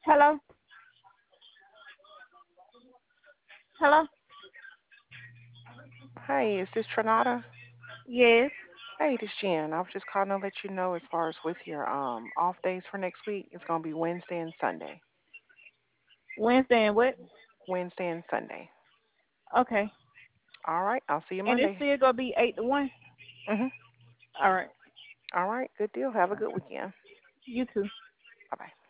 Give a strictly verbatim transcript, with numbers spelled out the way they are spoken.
Hello? Hello? Hey, is this Trinata? Yes. Hey, this Jen. I was just calling to let you know as far as with your um off days for next week, it's gonna be Wednesday and Sunday. Wednesday and what? Wednesday and Sunday. Okay. All right, I'll see you And it's Monday. still gonna be eight to one? Mhm. All right. All right, good deal. Have a good weekend. You too. Bye bye.